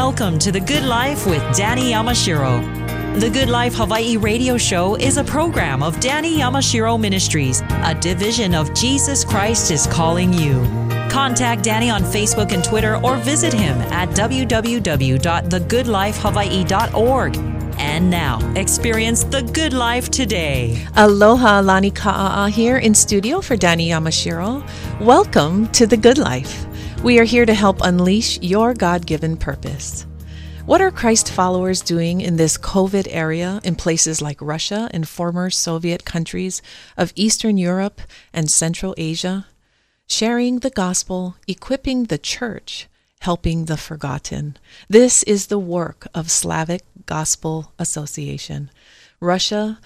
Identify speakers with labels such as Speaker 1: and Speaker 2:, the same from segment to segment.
Speaker 1: Welcome to The Good Life with Danny Yamashiro. The Good Life Hawaii radio show is a program of Danny Yamashiro Ministries, a division of Jesus Christ is Calling You. Contact Danny on Facebook and Twitter or visit him at www.thegoodlifehawaii.org. And now, experience the good life today.
Speaker 2: Aloha, Lani Ka'a'a here in studio for Danny Yamashiro. Welcome to The Good Life. We are here to help unleash your God-given purpose. What are Christ followers doing in this COVID area in places like Russia and former Soviet countries of Eastern Europe and Central Asia? Sharing the gospel, equipping the church, helping the forgotten. This is the work of Slavic Gospel Association. Russia,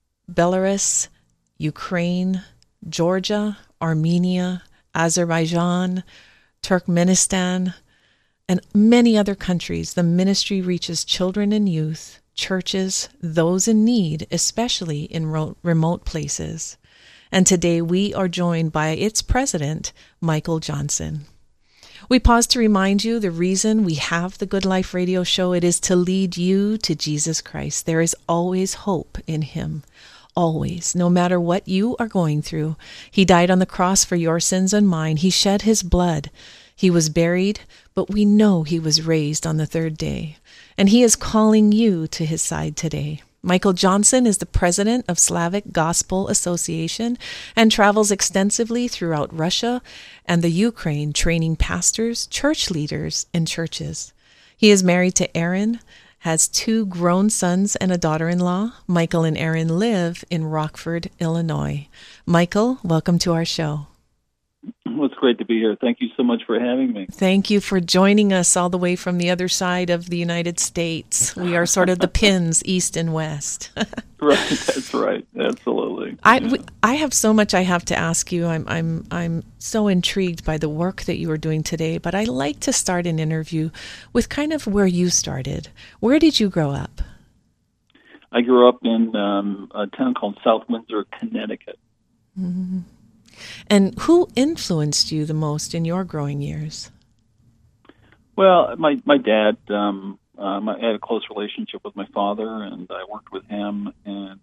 Speaker 2: Belarus, Ukraine, Georgia, Armenia, Azerbaijan, Turkmenistan, and many other countries. The ministry reaches children and youth, churches, those in need, especially in remote places. And today we are joined by its president, Michael Johnson. We pause to remind you the reason we have the Good Life radio show. It is to lead you to Jesus Christ. There is always hope in him. Always, no matter what you are going through. He died on the cross for your sins and mine. He shed his blood. He was buried, but we know he was raised on the third day. And he is calling you to his side today. Michael Johnson is the president of Slavic Gospel Association and travels extensively throughout Russia and the Ukraine, training pastors, church leaders, and churches. He is married to Erin, has 2 grown sons and a daughter-in-law. Michael and Erin live in Rockford, Illinois. Michael, welcome to our show.
Speaker 3: Well, it's great to be here. Thank you so much for having me.
Speaker 2: Thank you for joining us all the way from the other side of the United States. We are sort of the pins, east and west.
Speaker 3: Right, that's right. Absolutely.
Speaker 2: I have so much I have to ask you. I'm so intrigued by the work that you are doing today, but I like to start an interview with kind of where you started. Where did you grow up?
Speaker 3: I grew up in a town called South Windsor, Connecticut.
Speaker 2: Mm-hmm. And who influenced you the most in your growing years?
Speaker 3: Well, my dad, I had a close relationship with my father, and I worked with him, and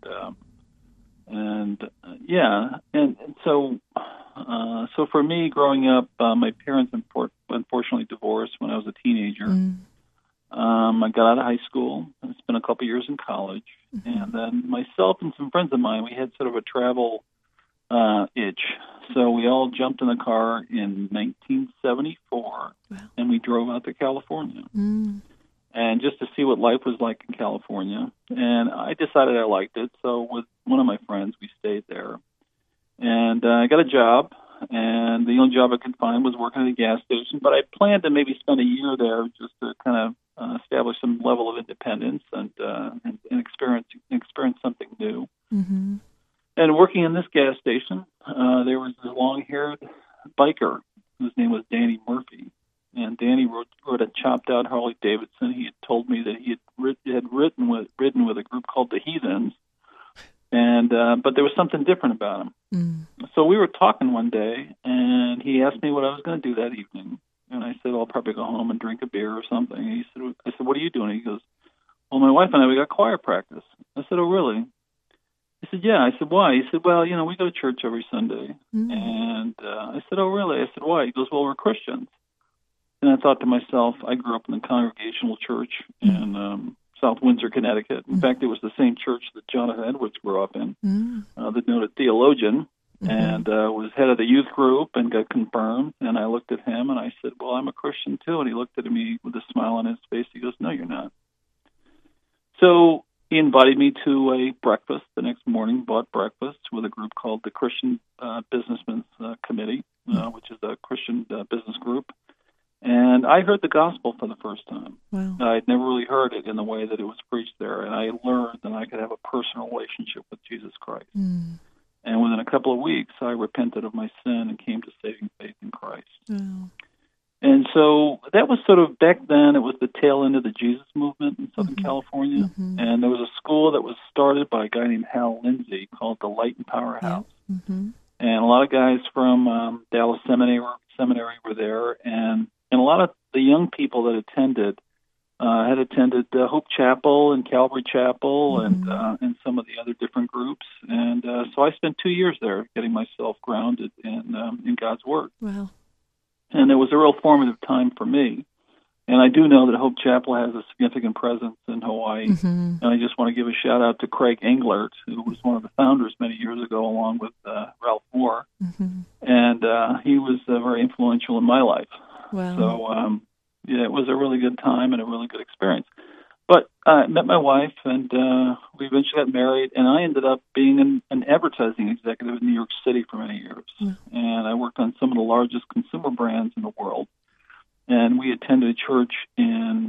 Speaker 3: so for me, growing up, my parents unfortunately divorced when I was a teenager. I got out of high school and spent a couple years in college, and then myself and some friends of mine, we had sort of a travel itch. So we all jumped in the car in 1974, and we drove out to California, and just to see what life was like in California. And I decided I liked it, so with one of my friends, we stayed there. And I got a job, and the only job I could find was working at a gas station, but I planned to maybe spend a year there just to kind of establish some level of independence and experience something new.
Speaker 2: Mm-hmm.
Speaker 3: And working in this gas station, there was this long-haired biker whose name was Danny Murphy. And Danny rode a chopped-out Harley Davidson. He had told me that he had ridden with a group called the Heathens, and but there was something different about him. So we were talking one day, and he asked me what I was going to do that evening. And I said, I'll probably go home and drink a beer or something. And I said, what are you doing? He goes, well, my wife and I, we got choir practice. I said, oh, really? I said, yeah. I said, why? He said, well, we go to church every Sunday. And I said, oh, really? I said, why? He goes, well, we're Christians. And I thought to myself, I grew up in the Congregational Church in South Windsor, Connecticut. In fact, it was the same church that Jonathan Edwards grew up in, the noted theologian, and was head of the youth group and got confirmed. And I looked at him and I said, well, I'm a Christian too. And he looked at me with a smile on his face. He goes, no, you're not. So he invited me to a breakfast the next morning, bought breakfast with a group called the Christian Businessmen's Committee, which is a Christian business group. And I heard the gospel for the first time.
Speaker 2: Wow.
Speaker 3: I'd never really heard it in the way that it was preached there. And I learned that I could have a personal relationship with Jesus Christ. And within a couple of weeks, I repented of my sin and came to saving faith in Christ. And so that was sort of, back then, it was the tail end of the Jesus movement in Southern California. And there was a school that was started by a guy named Hal Lindsey called the Light and Power House. And a lot of guys from Dallas Seminary were there. And a lot of the young people that attended had attended Hope Chapel and Calvary Chapel and some of the other different groups. And so I spent 2 years there getting myself grounded in God's Word.
Speaker 2: Wow.
Speaker 3: And it was a real formative time for me. And I do know that Hope Chapel has a significant presence in Hawaii. And I just want to give a shout-out to Craig Englert, who was one of the founders many years ago, along with Ralph Moore. And he was very influential in my life.
Speaker 2: Wow.
Speaker 3: So, yeah, it was a really good time and a really good experience. But I met my wife, and we eventually got married, and I ended up being an advertising executive in New York City for many years. And I worked on some of the largest consumer brands in the world. And we attended a church in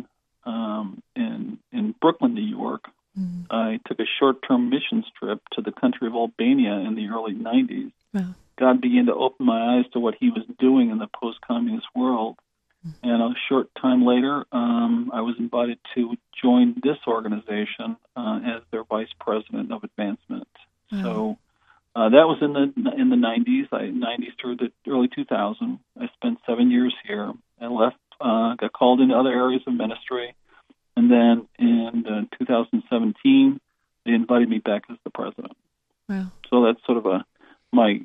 Speaker 3: Brooklyn, New York. I took a short-term missions trip to the country of Albania in the early 90s.
Speaker 2: Wow.
Speaker 3: God began to open my eyes to what he was doing in the post-communist world. And a short time later, I was invited to join this organization as their vice president of advancement. So that was in the 90s, 90s through the early 2000s. I spent 7 years here. I left, got called into other areas of ministry, and then in 2017, they invited me back as the president.
Speaker 2: Wow!
Speaker 3: So that's sort of my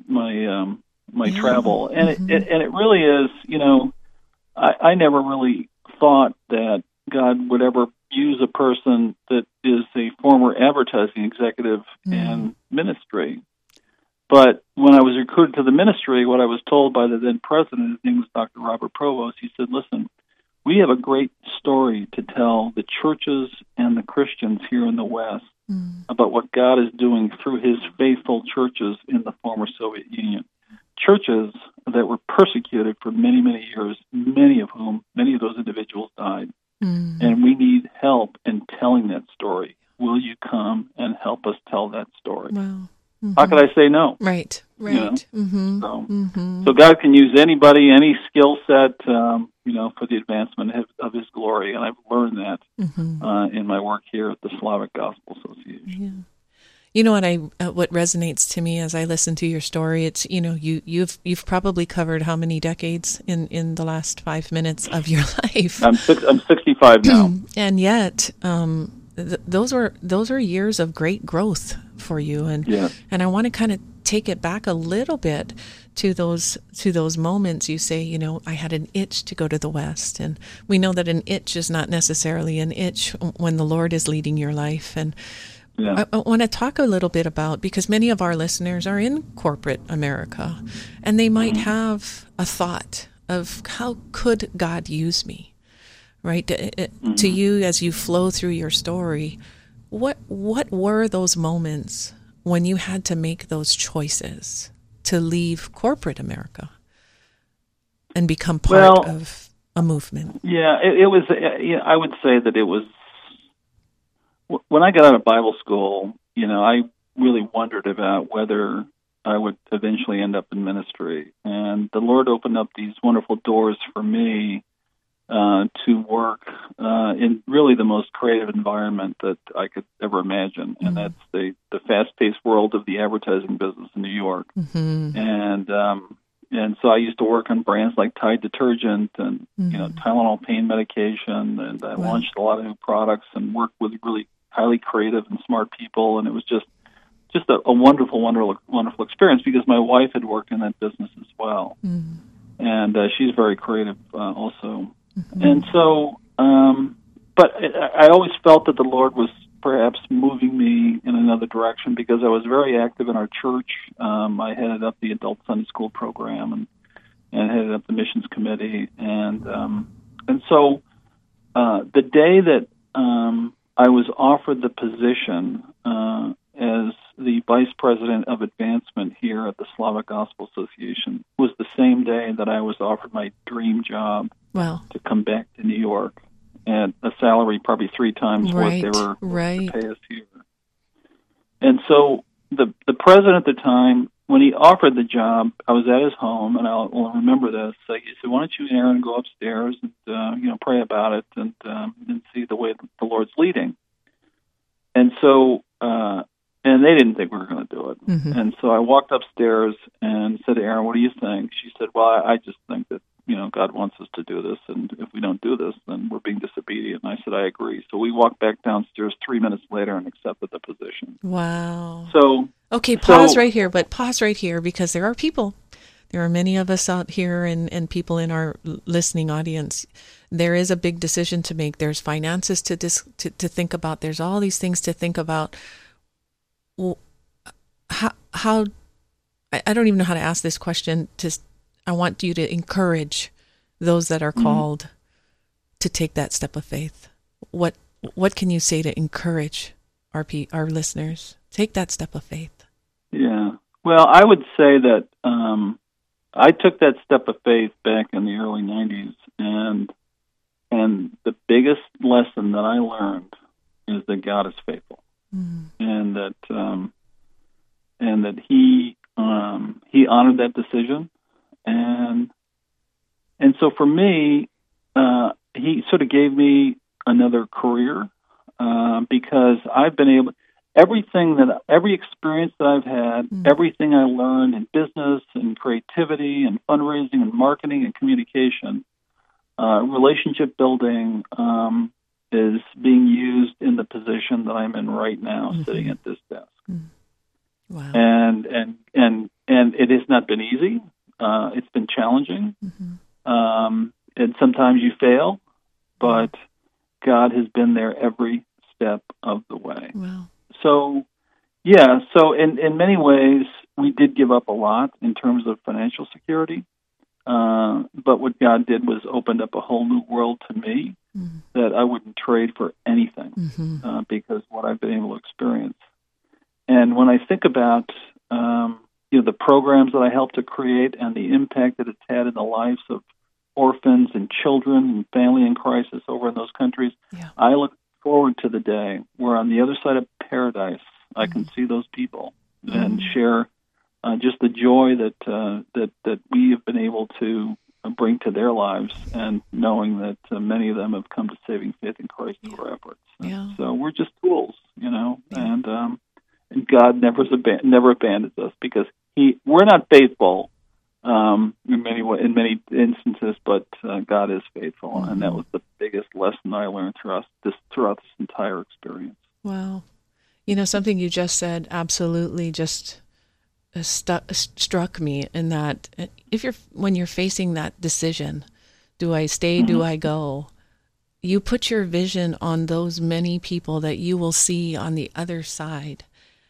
Speaker 3: travel, and it really is. You know, I never really thought that God would ever use a person that is a former advertising executive in ministry. But when I was recruited to the ministry, what I was told by the then president, his name was Dr. Robert Provost, he said, listen, we have a great story to tell the churches and the Christians here in the West about what God is doing through his faithful churches in the former Soviet Union. Churches that were persecuted for many, many years, many of those individuals died. And we need help in telling that story. Will you come and help us tell that story?
Speaker 2: Wow.
Speaker 3: How could I say no?
Speaker 2: Right.
Speaker 3: You know? So God can use anybody, any skill set, for the advancement of his glory. And I've learned that in my work here at the Slavic Gospel Association.
Speaker 2: Yeah. You know what resonates to me as I listen to your story, it's, you've probably covered how many decades in the last 5 minutes of your life?
Speaker 3: I'm 65 now.
Speaker 2: And yet, those were years of great growth for you, and I want to kind of take it back a little bit to those moments. You say, I had an itch to go to the West, and we know that an itch is not necessarily an itch when the Lord is leading your life. And I want to talk a little bit about, because many of our listeners are in corporate America, and they might have a thought of, how could God use me? Right? To you, as you flow through your story, what were those moments when you had to make those choices to leave corporate America and become part of a movement?
Speaker 3: Yeah, it was. I would say that it was. When I got out of Bible school, I really wondered about whether I would eventually end up in ministry, and the Lord opened up these wonderful doors for me to work in really the most creative environment that I could ever imagine, and that's the fast-paced world of the advertising business in New York. And so I used to work on brands like Tide detergent and Tylenol pain medication, and I launched a lot of new products and worked with really highly creative and smart people, and it was just a wonderful, wonderful experience, because my wife had worked in that business as well, and she's very creative also. And so, but I always felt that the Lord was perhaps moving me in another direction, because I was very active in our church. I headed up the adult Sunday school program and headed up the missions committee. And so the day that I was offered the position as the vice president of advancement here at the Slavic Gospel Association was the same day that I was offered my dream job.
Speaker 2: Wow.
Speaker 3: To come back to New York at a salary probably 3 times what they were to pay us here. And so the president at the time, when he offered the job, I was at his home, and I'll remember this. He said, "Why don't you, Aaron, go upstairs and pray about it and see the way the Lord's leading." And so, and they didn't think we were going to do it. And so I walked upstairs and said to Aaron, "What do you think?" She said, "Well, I just think that God wants us to do this, and if we don't do this, then we're being disobedient. And I said, I agree. So we walked back downstairs 3 minutes later and accepted the position.
Speaker 2: Wow.
Speaker 3: So
Speaker 2: okay, pause right here, because there are people. There are many of us out here and people in our listening audience. There is a big decision to make. There's finances to think about. There's all these things to think about. Well, how I don't even know how to ask this question. I want you to encourage those that are called to take that step of faith. What can you say to encourage our listeners? Take that step of faith. Yeah.
Speaker 3: Well, I would say that I took that step of faith back in the early 90s, and the biggest lesson that I learned is that God is faithful, and that He honored that decision, and so for me, He sort of gave me another career because I've been able. Every experience that I've had, everything I learned in business and creativity and fundraising and marketing and communication, relationship building, is being used in the position that I'm in right now, sitting at this desk. Wow. And it has not been easy. It's been challenging. And sometimes you fail, but God has been there every step of the way.
Speaker 2: Wow.
Speaker 3: So in many ways, we did give up a lot in terms of financial security. But what God did was opened up a whole new world to me that I wouldn't trade for anything because what I've been able to experience. And when I think about the programs that I helped to create and the impact that it's had in the lives of orphans and children and family in crisis over in those countries, I look forward to the day where on the other side of paradise I can see those people and share just the joy that we have been able to bring to their lives, and knowing that many of them have come to saving faith in Christ through our efforts. So we're just tools, and God never abandons us because we're not faithful in many instances, but God is faithful, and that was the biggest lesson I learned throughout this entire experience.
Speaker 2: Wow. Something you just said absolutely just struck me, in that when you're facing that decision, do I stay, do I go? You put your vision on those many people that you will see on the other side,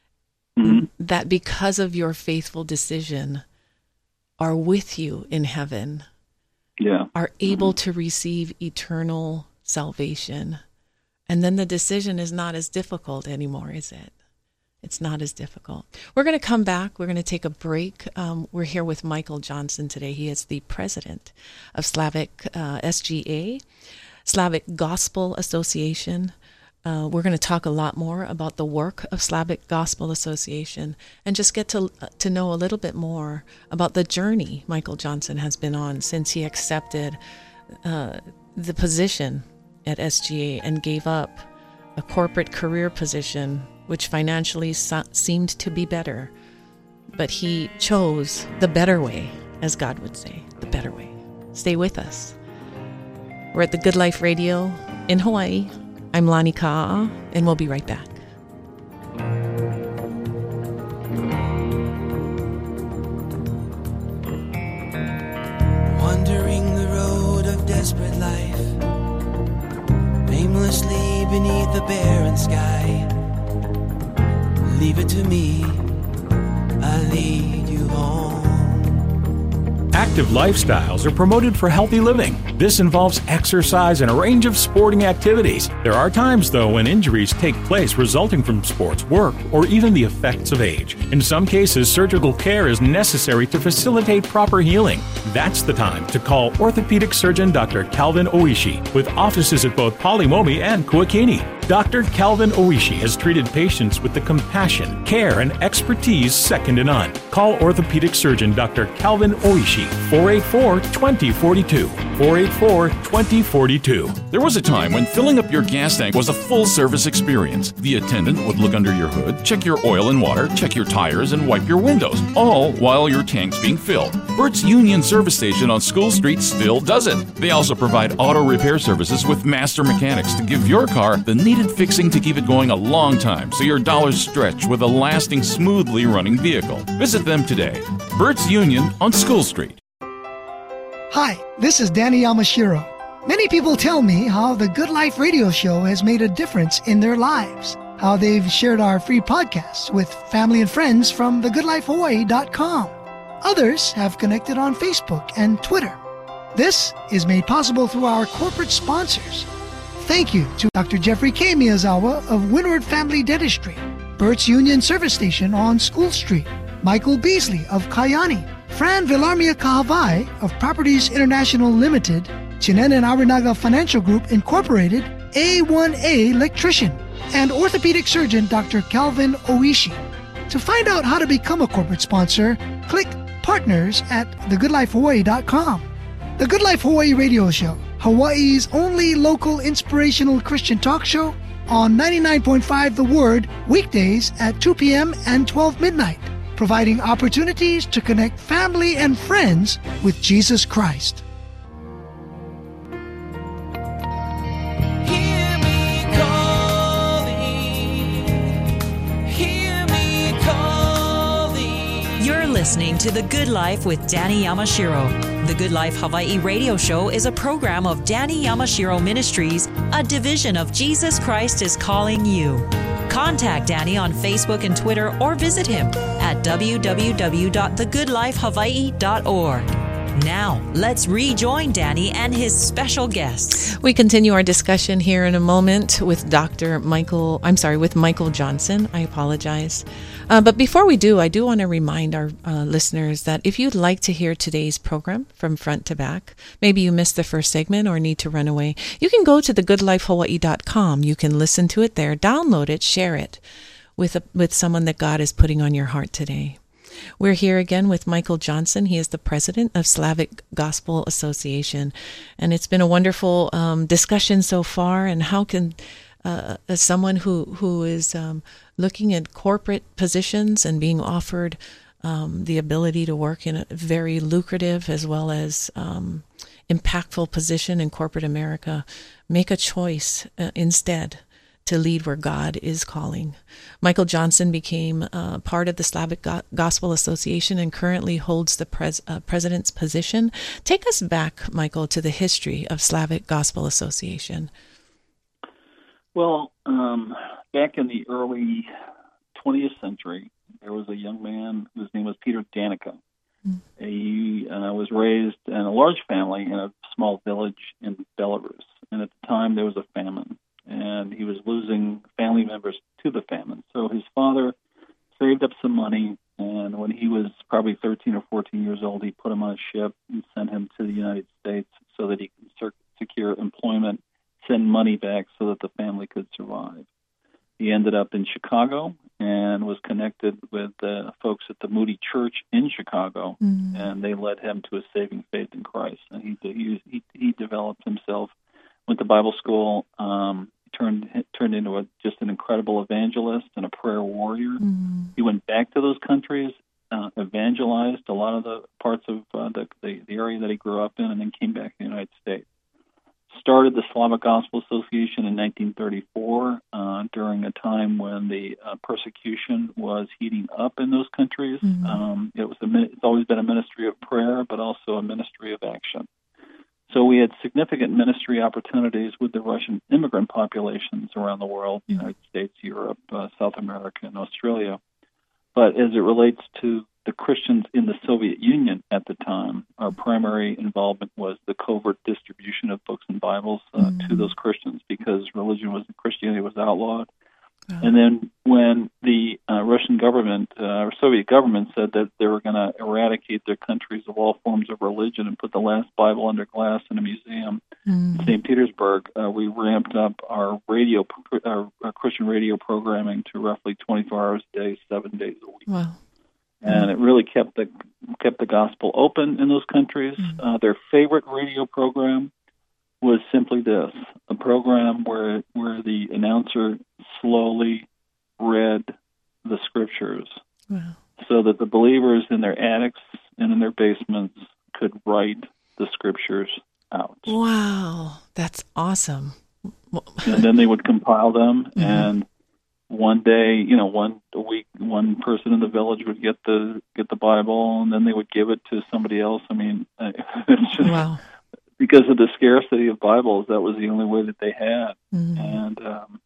Speaker 2: that because of your faithful decision are with you in heaven, are able to receive eternal salvation. And then the decision is not as difficult anymore, is it? It's not as difficult. We're going to come back. We're going to take a break. We're here with Michael Johnson today. He is the president of Slavic SGA, Slavic Gospel Association. We're going to talk a lot more about the work of Slavic Gospel Association and just get to know a little bit more about the journey Michael Johnson has been on since he accepted the position at SGA and gave up a corporate career position, which financially seemed to be better. But he chose the better way, as God would say, the better way. Stay with us. We're at the Good Life Radio in Hawaii. I'm Lani Ka'a, and we'll be right back.
Speaker 4: Wandering the road of desperate life, aimlessly beneath the barren sky. Leave it to me, I'll lead you home.
Speaker 5: Active lifestyles are promoted for healthy living. This involves exercise and a range of sporting activities. There are times, though, when injuries take place resulting from sports, work, or even the effects of age. In some cases, surgical care is necessary to facilitate proper healing. That's the time to call orthopedic surgeon Dr. Calvin Oishi, with offices at both Palimomi and Kuakini. Dr. Calvin Oishi has treated patients with the compassion, care, and expertise second to none. Call orthopedic surgeon Dr. Calvin Oishi, 484-2042, 484-2042.
Speaker 6: There was a time when filling up your gas tank was a full-service experience. The attendant would look under your hood, check your oil and water, check your tires, and wipe your windows, all while your tank's being filled. Burt's Union Service Station on School Street still does it. They also provide auto repair services with master mechanics to give your car the needed fixing to keep it going a long time so your dollars stretch with a lasting, smoothly running vehicle. Visit them today. Burt's Union on School Street.
Speaker 7: Hi, this is Danny Yamashiro. Many people tell me how the Good Life radio show has made a difference in their lives, how they've shared our free podcasts with family and friends from thegoodlifehawaii.com. Others have connected on Facebook and Twitter. This is made possible through our corporate sponsors. Thank you to Dr. Jeffrey K. Miyazawa of Windward Family Dentistry, Burt's Union Service Station on School Street, Michael Beasley of Kayani, Fran Villarmia Kahavai of Properties International Limited, Chinen and Arinaga Financial Group Incorporated, A1A Electrician, and orthopedic surgeon Dr. Calvin Oishi. To find out how to become a corporate sponsor, click Partners at thegoodlifehawaii.com. The Good Life Hawaii Radio Show, Hawaii's only local inspirational Christian talk show on 99.5 The Word, weekdays at 2 p.m. and 12 midnight, providing opportunities to connect family and friends with Jesus Christ.
Speaker 4: Hear me calling.
Speaker 1: You're listening to The Good Life with Danny Yamashiro. The Good Life Hawaii radio show is a program of Danny Yamashiro Ministries, a division of Jesus Christ is Calling You. Contact Danny on Facebook and Twitter or visit him at www.thegoodlifehawaii.org. Now, let's rejoin Danny and his special guests.
Speaker 2: We continue our discussion here in a moment with with Michael Johnson. I apologize. But before we do, I do want to remind our listeners that if you'd like to hear today's program from front to back, maybe you missed the first segment or need to run away, you can go to thegoodlifehawaii.com. You can listen to it there, download it, share it with someone that God is putting on your heart today. We're here again with Michael Johnson. He is the president of Slavic Gospel Association. And it's been a wonderful discussion so far. And how can as someone who is looking at corporate positions and being offered the ability to work in a very lucrative as well as impactful position in corporate America, make a choice instead to lead where God is calling. Michael Johnson became part of the Slavic Gospel Association and currently holds the president's position. Take us back, Michael, to the history of Slavic Gospel Association.
Speaker 3: Well, back in the early 20th century, there was a young man whose name was Peter Danica. He was raised in a large family in a small village in Belarus, and at the time there was a famine, and he was losing family members to the famine. So his father saved up some money, and when he was probably 13 or 14 years old, he put him on a ship and sent him to the United States so that he could secure employment, send money back so that the family could survive. He ended up in Chicago and was connected with folks at the Moody Church in Chicago, and they led him to a saving faith in Christ. And he developed himself, went to Bible school, turned into just an incredible evangelist and a prayer warrior. He went back to those countries, evangelized a lot of the parts of the area that he grew up in, and then came back to the United States. Started the Slavic Gospel Association in 1934 during a time when the persecution was heating up in those countries. It's always been a ministry of prayer, but also a ministry of action. So we had significant ministry opportunities with the Russian immigrant populations around the world, United States, Europe, South America, and Australia. But as it relates to the Christians in the Soviet Union at the time, our primary involvement was the covert distribution of books and Bibles to those Christians, because Christianity was outlawed. And then when the Russian government or Soviet government said that they were going to eradicate their countries of all forms of religion and put the last Bible under glass in a museum in St. Petersburg, we ramped up our Christian radio programming to roughly 24 hours a day, 7 days a week.
Speaker 2: Wow.
Speaker 3: And it really kept the gospel open in those countries. Their favorite radio program was simply this: a program where the announcer slowly read the scriptures, so that the believers in their attics and in their basements could write the scriptures out.
Speaker 2: Wow, that's awesome.
Speaker 3: And then they would compile them, and one day, a week, one person in the village would get the Bible, and then they would give it to somebody else. I mean, it's just because of the scarcity of Bibles, that was the only way that they had. And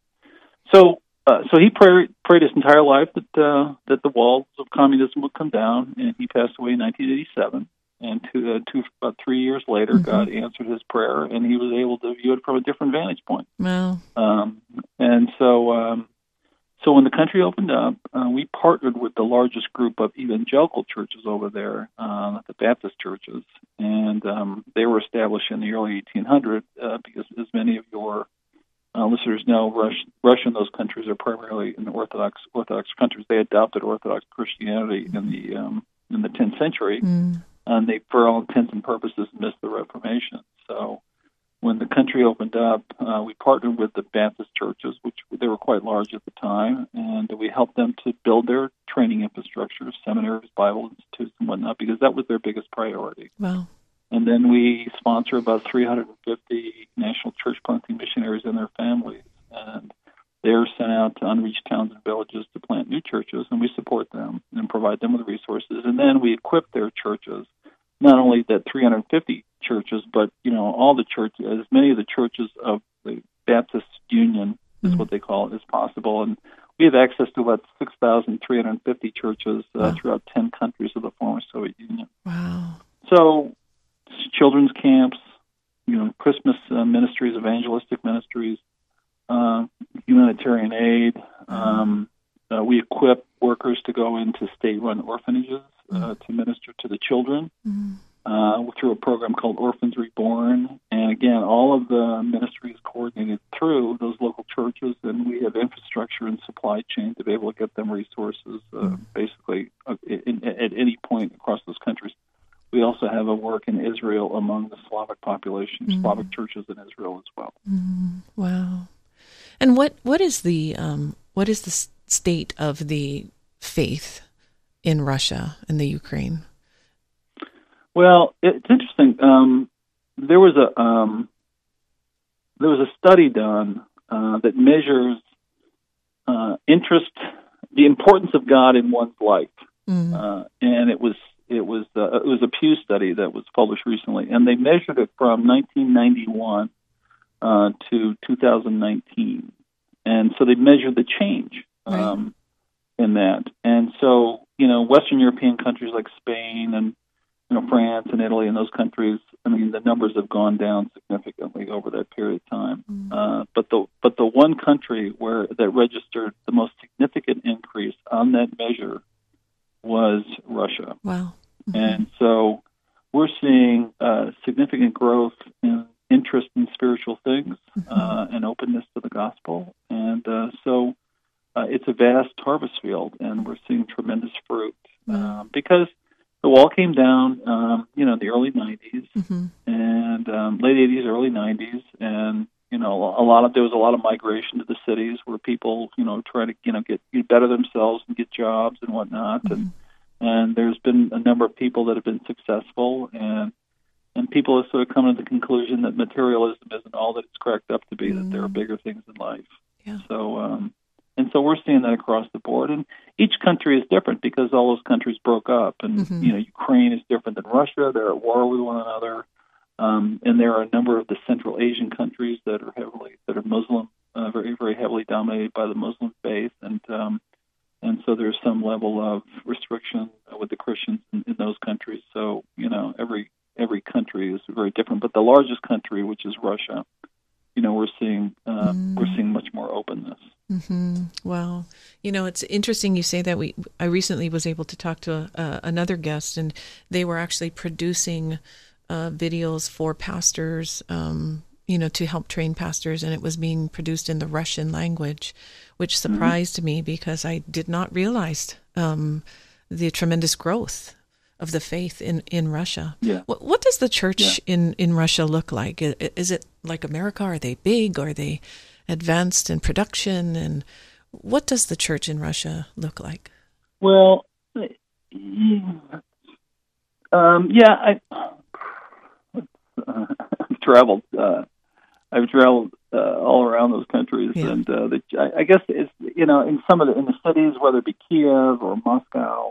Speaker 3: so he prayed his entire life that the walls of communism would come down, and he passed away in 1987. And about 3 years later, God answered his prayer, and he was able to view it from a different vantage point.
Speaker 2: Wow.
Speaker 3: And so when the country opened up, we partnered with the largest group of evangelical churches over there, the Baptist churches, and they were established in the early 1800s because, as many of your listeners know, Russia and those countries are primarily in the Orthodox countries. They adopted Orthodox Christianity in the 10th century, and they, for all intents and purposes, missed the Reformation. So when the country opened up, we partnered with the Baptist churches, which they were quite large at the time, and we helped them to build their training infrastructure, seminaries, Bible institutes, and whatnot, because that was their biggest priority.
Speaker 2: Wow.
Speaker 3: And then we sponsor about 350 national church planting missionaries and their families, and they're sent out to unreached towns and villages to plant new churches, and we support them and provide them with resources. And then we equip their churches, not only that 350 churches, but all the churches, as many of the churches of the Baptist Union is what they call it, as possible. And we have access to about 6,350 churches throughout 10 countries of the former Soviet Union.
Speaker 2: Wow.
Speaker 3: So children's camps, Christmas ministries, evangelistic ministries, humanitarian aid. We equip workers to go into state-run orphanages to minister to the children through a program called Orphans Reborn. And again, all of the ministry is coordinated through those local churches, and we have infrastructure and supply chain to be able to get them resources basically at any point across those countries. We also have a work in Israel among the Slavic population, Slavic churches in Israel as well.
Speaker 2: Wow. And what is the state of the faith in Russia and the Ukraine?
Speaker 3: Well, it's interesting. There was a study done that measures interest, the importance of God in one's life, and it was a Pew study that was published recently, and they measured it from 1991 to 2019, and so they measured the change in that. And so, Western European countries like Spain and France and Italy and those countries, I mean, the numbers have gone down significantly over that period of time. But the one country that registered the most significant increase on that measure was Russia.
Speaker 2: Wow.
Speaker 3: And so we're seeing significant growth in interest in spiritual things and openness to the gospel. And so it's a vast harvest field, and we're seeing tremendous fruit because the wall came down, in the early 90s and late 80s, early 90s, and there was a lot of migration to the cities where people, try to get better themselves and get jobs and whatnot, and there's been a number of people that have been successful, and people have sort of come to the conclusion that materialism isn't all that it's cracked up to be, that there are bigger things in life.
Speaker 2: Yeah.
Speaker 3: So we're seeing that across the board. And each country is different because all those countries broke up. And, Ukraine is different than Russia. They're at war with one another. And there are a number of the Central Asian countries that are Muslim, very, very heavily dominated by the Muslim faith. And so there's some level of restriction with the Christians in those countries. So, every country is very different. But the largest country, which is Russia, we're seeing much more openness.
Speaker 2: Mm-hmm. Well, it's interesting you say that. I recently was able to talk to another guest, and they were actually producing videos for pastors, to help train pastors, and it was being produced in the Russian language, which surprised me because I did not realize the tremendous growth of the faith in Russia.
Speaker 3: Yeah.
Speaker 2: What does the church in Russia look like? Is it like America? Are they big? Are they advanced in production? And what does the church in Russia look like?
Speaker 3: Well, I've traveled. I've traveled all around those countries, and I guess it's in some of in the cities, whether it be Kiev or Moscow,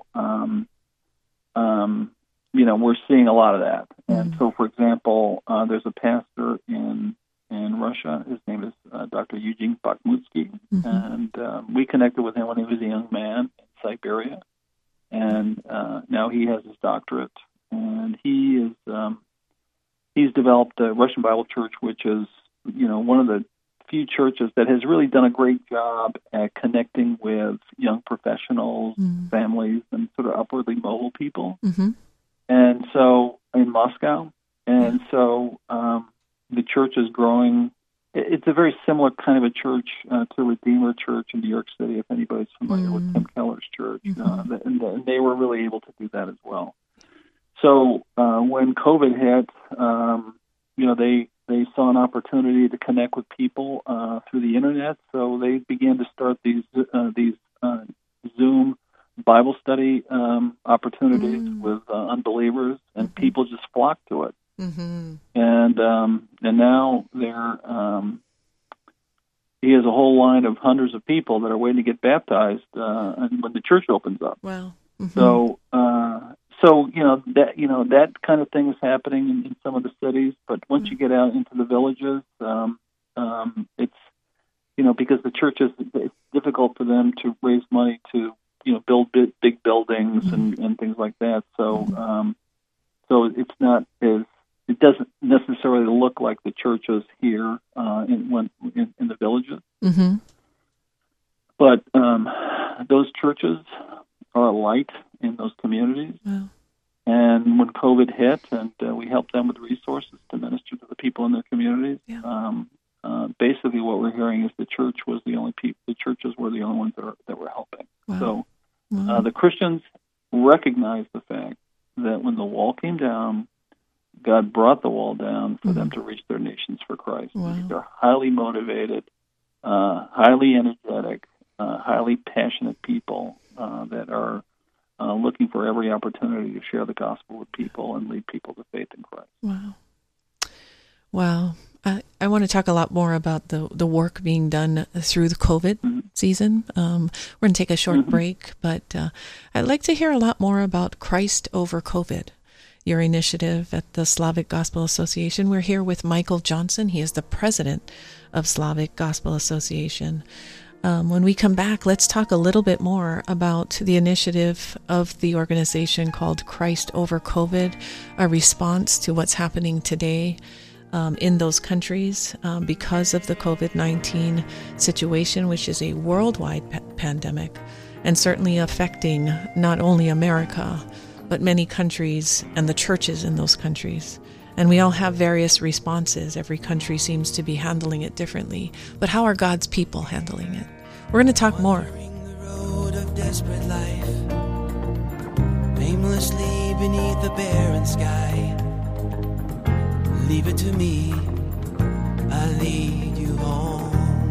Speaker 3: we're seeing a lot of that. And so, for example, there's a pastor in Russia. His name is Dr. Eugene Bakhmutsky, and we connected with him when he was a young man in Siberia, and now he has his doctorate, and he's developed a Russian Bible Church, which is one of the few churches that has really done a great job at connecting with young professionals, families, and sort of upwardly mobile people. And so in Moscow, and so the church is growing. It's a very similar kind of a church to Redeemer Church in New York City, if anybody's familiar with Tim Keller's church. And they were really able to do that as well. So when COVID hit, they saw an opportunity to connect with people through the internet. So they began to start these Zoom Bible study opportunities with unbelievers, and people just flocked to it. And now he has a whole line of hundreds of people that are waiting to get baptized when the church opens up.
Speaker 2: Wow.
Speaker 3: So that kind of thing is happening in some of the cities, but once you get out into the villages, it's because the churches, it's difficult for them to raise money to build big buildings and things like that. So it's not as, it doesn't necessarily look like the churches here in the villages. But those churches are a light in those communities.
Speaker 2: Wow.
Speaker 3: And when COVID hit, and we helped them with resources to minister to the people in their communities, basically what we're hearing is the churches were the only ones that were helping.
Speaker 2: Wow.
Speaker 3: So the Christians recognized the fact that when the wall came down, God brought the wall down for them to reach their nations for Christ.
Speaker 2: Wow.
Speaker 3: They're highly motivated, highly energetic, highly passionate people that are looking for every opportunity to share the gospel with people and lead people to faith in Christ.
Speaker 2: Wow. I want to talk a lot more about the work being done through the COVID season. We're going to take a short break, but I'd like to hear a lot more about Christ Over COVID, your initiative at the Slavic Gospel Association. We're here with Michael Johnson. He is the president of Slavic Gospel Association. When we come back, let's talk a little bit more about the initiative of the organization called Christ Over COVID, a response to what's happening today in those countries because of the COVID-19 situation, which is a worldwide pandemic and certainly affecting not only America, but many countries and the churches in those countries. And we all have various responses. Every country seems to be handling it differently. But how are God's people handling it? We're going to talk more.
Speaker 4: The road of desperate life, aimlessly beneath the barren sky. Leave it to me, I'll lead you home.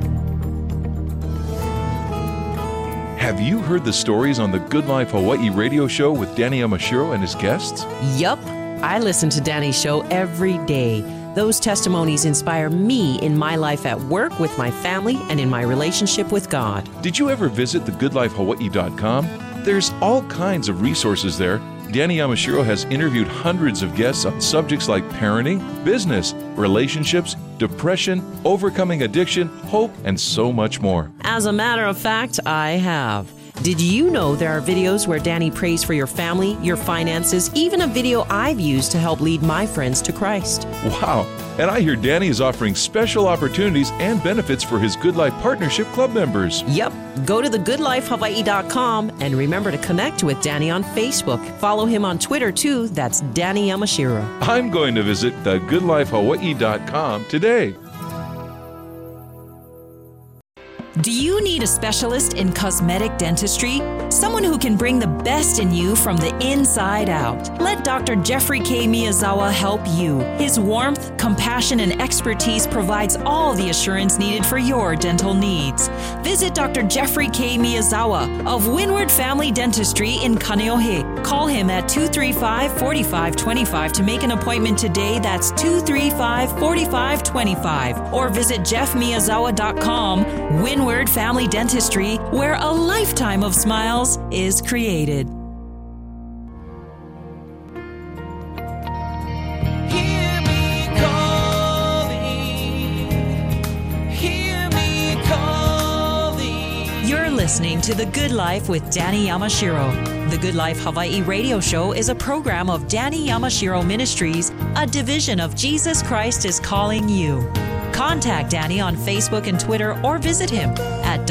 Speaker 6: Have you heard the stories on the Good Life Hawaii radio show with Danny Yamashiro and his guests?
Speaker 8: Yup. I listen to Danny's show every day. Those testimonies inspire me in my life at work, with my family, and in my relationship with God.
Speaker 6: Did you ever visit thegoodlifehawaii.com? There's all kinds of resources there. Danny Yamashiro has interviewed hundreds of guests on subjects like parenting, business, relationships, depression, overcoming addiction, hope, and so much more.
Speaker 8: As a matter of fact, I have. Did you know there are videos where Danny prays for your family, your finances, even a video I've used to help lead my friends to Christ?
Speaker 9: Wow. And I hear Danny is offering special opportunities and benefits for his Good Life Partnership Club members.
Speaker 8: Yep. Go to thegoodlifehawaii.com and remember to connect with Danny on Facebook. Follow him on Twitter too. That's Danny Yamashiro.
Speaker 9: I'm going to visit thegoodlifehawaii.com today.
Speaker 10: Do you need a specialist in cosmetic dentistry? Someone who can bring the best in you from the inside out. Let Dr. Jeffrey K. Miyazawa help you. His warmth, compassion, and expertise provides all the assurance needed for your dental needs. Visit Dr. Jeffrey K. Miyazawa of Windward Family Dentistry in Kaneohe. Call him at 235-4525 to make an appointment today. That's 235-4525. Or visit jeffmiyazawa.com. Windward Family Dentistry, where a lifetime of smiles is created.
Speaker 4: Hear me calling. Hear me calling.
Speaker 10: You're listening to The Good Life with Danny Yamashiro. The Good Life Hawaii radio show is a program of Danny Yamashiro Ministries, a division of Jesus Christ is Calling You. Contact Danny on Facebook and Twitter or visit him at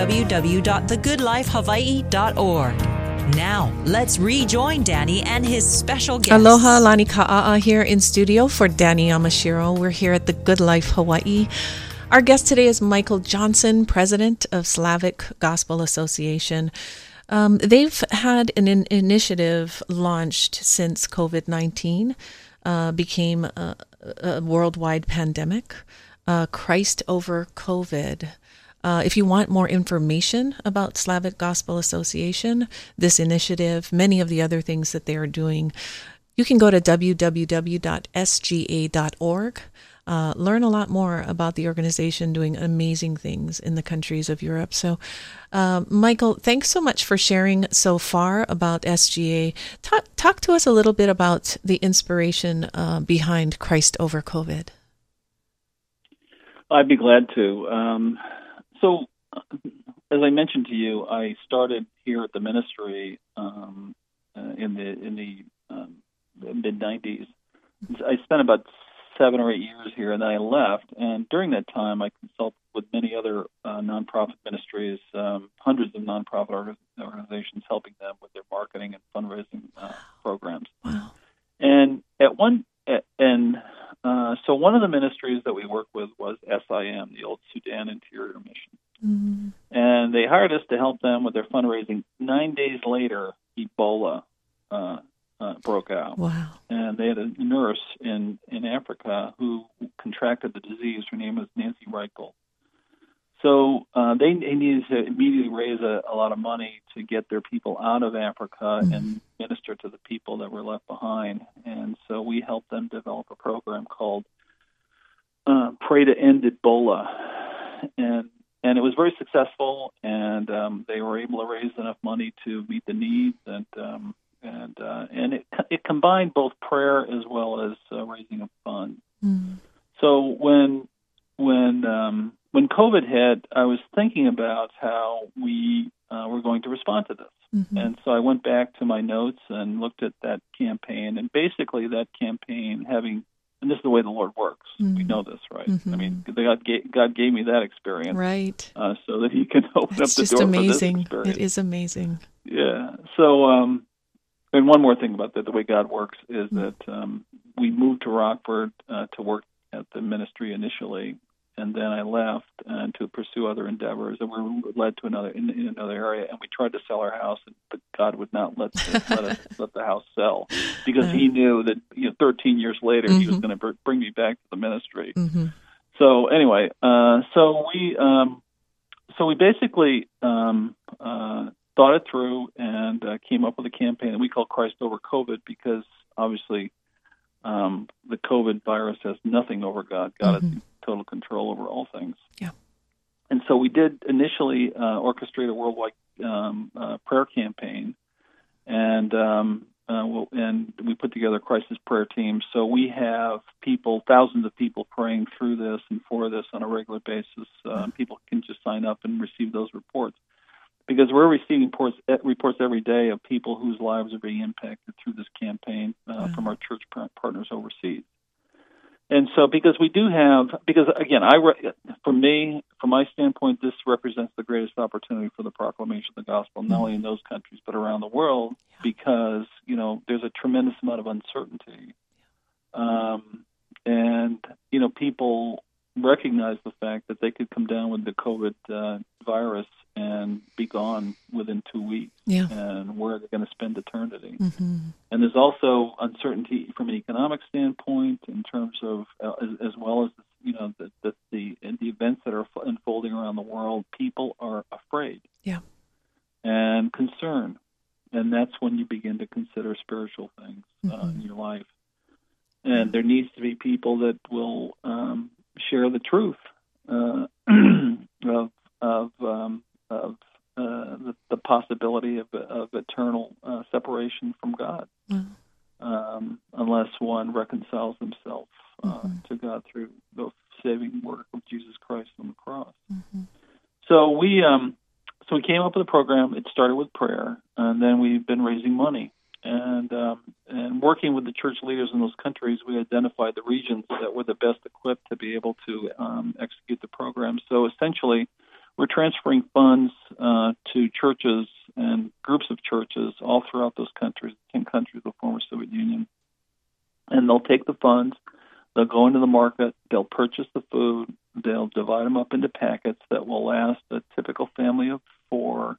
Speaker 10: www.thegoodlifehawaii.org. Now, let's rejoin Danny and his special guest.
Speaker 2: Aloha, Lani Ka'a'a here in studio for Danny Yamashiro. We're here at the Good Life Hawaii. Our guest today is Michael Johnson, president of Slavic Gospel Association. They've had an initiative launched since COVID-19 became a worldwide pandemic. Christ Over COVID. If you want more information about Slavic Gospel Association, this initiative, many of the other things that they are doing, you can go to www.sga.org. Learn a lot more about the organization doing amazing things in the countries of Europe. So, Michael, thanks so much for sharing so far about SGA. Talk to us a little bit about the inspiration behind Christ Over COVID.
Speaker 3: I'd be glad to. So, as I mentioned to you, I started here at the ministry in the mid-'90s. I spent about 7 or 8 years here, and then I left. And during that time, I consulted with many other nonprofit ministries, hundreds of nonprofit organizations, helping them with their marketing and fundraising programs.
Speaker 2: Wow.
Speaker 3: So one of the ministries that we worked with was SIM, the old Sudan Interior Mission.
Speaker 2: Mm-hmm.
Speaker 3: And they hired us to help them with their fundraising. 9 days later, Ebola broke out.
Speaker 2: Wow.
Speaker 3: And they had a nurse in Africa who contracted the disease. Her name was Nancy Reichel. So they needed to immediately raise a lot of money to get their people out of Africa and minister to the people that were left behind. And so we helped them develop a program called Pray to End Ebola. And it was very successful, and they were able to raise enough money to meet the needs, and it combined both prayer as well as raising of funds.
Speaker 2: Mm.
Speaker 3: So when COVID hit, I was thinking about how we were going to respond to this.
Speaker 2: Mm-hmm.
Speaker 3: And so I went back to my notes and looked at that campaign, and basically that campaign and this is the way the Lord works.
Speaker 2: Mm-hmm.
Speaker 3: We know this, right?
Speaker 2: Mm-hmm.
Speaker 3: I mean, God gave me that experience.
Speaker 2: Right.
Speaker 3: So that he can open up the door for this experience.
Speaker 2: It is amazing.
Speaker 3: Yeah. So, and one more thing about that, the way God works is that we moved to Rockford to work at the ministry initially, and then I left to pursue other endeavors, and we were led to another area, and we tried to sell our house, but God would not let the house sell, because He knew that 13 years later He was going to bring me back to the ministry.
Speaker 2: Mm-hmm.
Speaker 3: So anyway, so we basically thought it through and came up with a campaign that we call Christ Over COVID, because obviously the COVID virus has nothing over God. God has total control over all things.
Speaker 2: Yeah.
Speaker 3: And so we did initially orchestrate a worldwide prayer campaign, and we put together a crisis prayer team. So we have thousands of people praying through this and for this on a regular basis. People can just sign up and receive those reports. because we're receiving reports every day of people whose lives are being impacted through this campaign from our church partners overseas. And so, because again, from my standpoint, this represents the greatest opportunity for the proclamation of the gospel, not only in those countries but around the world, because there's a tremendous amount of uncertainty, and people recognize the fact that they could come down with the COVID virus and be gone within 2 weeks.
Speaker 2: Yeah.
Speaker 3: And where are they going to spend eternity?
Speaker 2: Mm-hmm.
Speaker 3: And there's also uncertainty from an economic standpoint in terms of, as well as the events that are unfolding around the world. People are afraid, and concerned, and that's when you begin to consider spiritual things in your life. And there needs to be people that will share the truth of the possibility of eternal separation from God, unless one reconciles himself to God through the saving work of Jesus Christ on the cross. So we came up with a program. It started with prayer, and then we've been raising money. And working with the church leaders in those countries, we identified the regions that were the best equipped to be able to execute the program. So essentially, we're transferring funds to churches and groups of churches all throughout those countries, 10 countries of the former Soviet Union. And they'll take the funds, they'll go into the market, they'll purchase the food, they'll divide them up into packets that will last a typical family of 4,